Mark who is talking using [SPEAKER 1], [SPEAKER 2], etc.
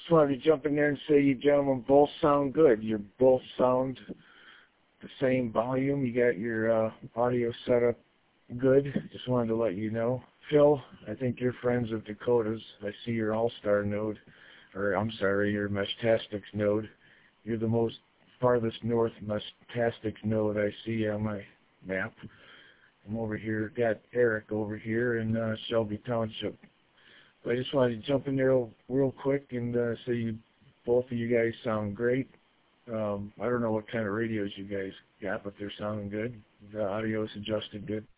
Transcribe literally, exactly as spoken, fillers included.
[SPEAKER 1] just wanted to jump in there and say you gentlemen both sound good. You both sound the same volume. You got your uh, audio set up good. Just wanted to let you know. Phil, I think you're friends of Dakota's. I see your All-Star node, or I'm sorry, your Meshtastics node. You're the most farthest north Meshtastics node I see on my map. I'm over here, got Eric over here in uh, Shelby Township. But I just wanted to jump in there real quick and uh, say you, both of you guys sound great. Um, I don't know what kind of radios you guys got, but they're sounding good. The audio is adjusted good.